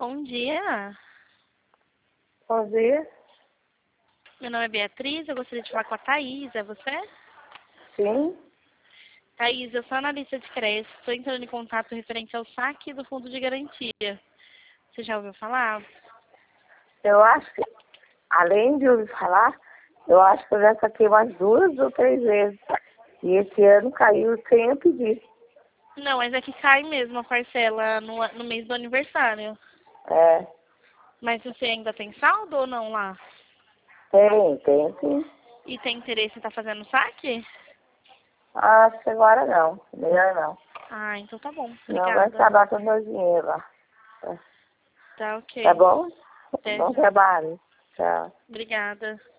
Bom dia. Bom dia. Meu nome é Beatriz, eu gostaria de falar com a Thaís, é você? Sim. Thaís, eu sou analista de crédito, estou entrando em contato referente ao saque do fundo de garantia. Você já ouviu falar? Eu acho que, além de ouvir falar, eu acho que eu já saquei umas 2 ou 3 vezes. E esse ano caiu sem eu pedir. Não, mas é que cai mesmo a parcela no mês do aniversário. É, Mas você ainda tem saldo ou não lá? tem sim. E tem interesse em estar fazendo saque? Acho que agora não. Melhor não. Ah, então tá bom. Não vai Obrigada. acabar com o meu dinheiro lá. Tá ok. Tá bom? Até Bom já. trabalho. Tchau. Obrigada.